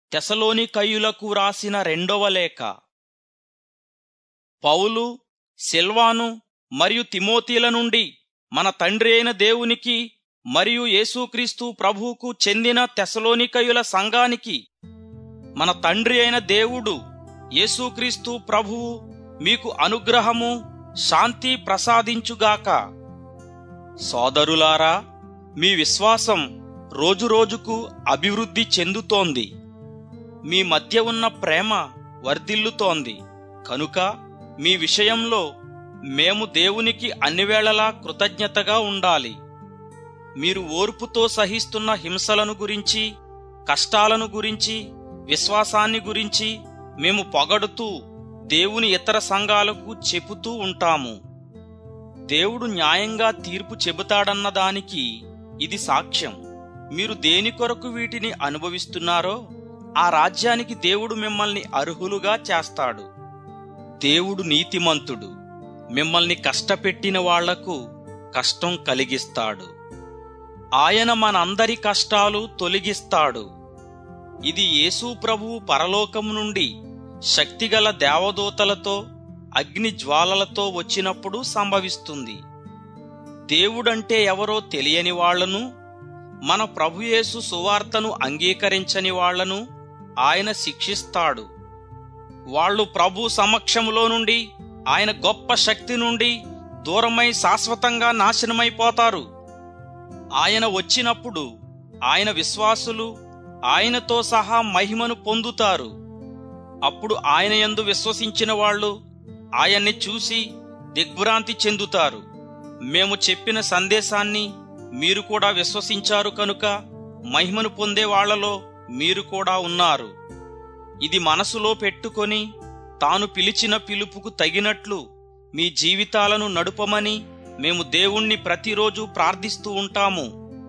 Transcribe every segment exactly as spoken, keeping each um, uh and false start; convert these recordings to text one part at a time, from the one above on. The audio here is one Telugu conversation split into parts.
తెసలోనికయులకు రాసిన రెండవ లేఖ. పౌలు, సిల్వాను మరియు తిమోతిల నుండి మన తండ్రి అయిన దేవునికి మరియు యేసుక్రీస్తు ప్రభువుకు చెందిన తెసలోనికయుల సంఘానికి మన తండ్రి అయిన దేవుడు యేసుక్రీస్తు ప్రభువు మీకు అనుగ్రహము శాంతి ప్రసాదించుగాక. సోదరులారా, మీ విశ్వాసం రోజురోజుకు అభివృద్ధి చెందుతోంది. మీ మధ్య ఉన్న ప్రేమ వర్ధిల్లుతోంది కనుక మీ విషయంలో మేము దేవునికి అన్నివేళలా కృతజ్ఞతగా ఉండాలి. మీరు ఓర్పుతో సహిస్తున్న హింసలను గురించి, కష్టాలను గురించి, విశ్వాసాన్ని గురించి మేము పొగడుతూ దేవుని ఇతర సంఘాలకు చెబుతూ ఉంటాము. దేవుడు న్యాయంగా తీర్పు చెబుతాడన్న దానికి ఇది సాక్ష్యం. మీరు దేని కొరకు వీటిని అనుభవిస్తున్నారో ఆ రాజ్యానికి దేవుడు మిమ్మల్ని అర్హులుగా చేస్తాడు. దేవుడు నీతిమంతుడు. మిమ్మల్ని కష్టపెట్టిన వాళ్లకు కష్టం కలిగిస్తాడు. ఆయన మనందరి కష్టాలు తొలగిస్తాడు. ఇది యేసు ప్రభువు పరలోకం నుండి శక్తిగల దేవదూతలతో అగ్ని జ్వాలలతో వచ్చినప్పుడు సంభవిస్తుంది. దేవుడంటే ఎవరో తెలియని వాళ్లను, మన ప్రభుయేసు సువార్తను అంగీకరించని వాళ్లను ఆయన శిక్షిస్తాడు. వాళ్ళు ప్రభు సమక్షంలో నుండి, ఆయన గొప్ప శక్తి నుండి దూరమై శాశ్వతంగా నాశనమైపోతారు. ఆయన వచ్చినప్పుడు ఆయన విశ్వాసులు ఆయనతో సహా మహిమను పొందుతారు. అప్పుడు ఆయన యందు విశ్వసించిన వాళ్ళు ఆయన్ని చూసి దిగ్భ్రాంతి చెందుతారు. మేము చెప్పిన సందేశాన్ని మీరు కూడా విశ్వసించారు కనుక మహిమను పొందే వాళ్లలో మీరు కూడా ఉన్నారు. ఇది మనసులో పెట్టుకొని తాను పిలిచిన పిలుపుకు తగినట్లు మీ జీవితాలను నడుపమని మేము దేవుణ్ణి ప్రతిరోజు ప్రార్థిస్తూ ఉంటాము.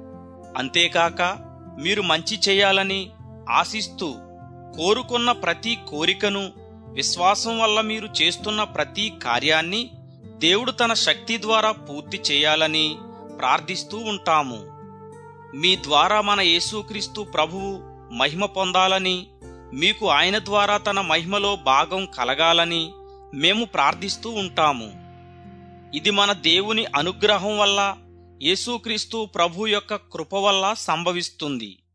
అంతేకాక మీరు మంచి చేయాలని ఆశిస్తూ కోరుకున్న ప్రతి కోరికను, విశ్వాసం వల్ల మీరు చేస్తున్న ప్రతి కార్యాన్ని దేవుడు తన శక్తి ద్వారా పూర్తి చేయాలని ప్రార్థిస్తూ ఉంటాము. మీ ద్వారా మన యేసుక్రీస్తు ప్రభువు మహిమ పొందాలని, మీకు ఆయన ద్వారా తన మహిమలో భాగం కలగాలని మేము ప్రార్థిస్తూ ఉంటాము. ఇది మన దేవుని అనుగ్రహం వల్ల, యేసుక్రీస్తు ప్రభు యొక్క కృప వల్ల సంభవిస్తుంది.